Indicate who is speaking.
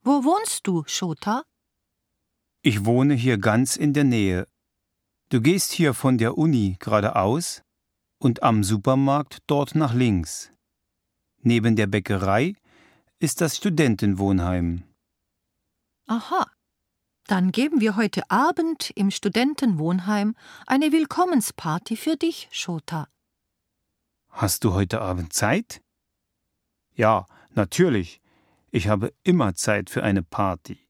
Speaker 1: Wo wohnst du, Shota?
Speaker 2: Ich wohne hier ganz in der Nähe. Du gehst hier von der Uni geradeaus und am Supermarkt dort nach links. Neben der Bäckerei ist das Studentenwohnheim.
Speaker 1: Aha. Dann geben wir heute Abend im Studentenwohnheim eine Willkommensparty für dich, Shota.
Speaker 2: Hast du heute Abend Zeit? Ja, natürlich. Ich habe immer Zeit für eine Party.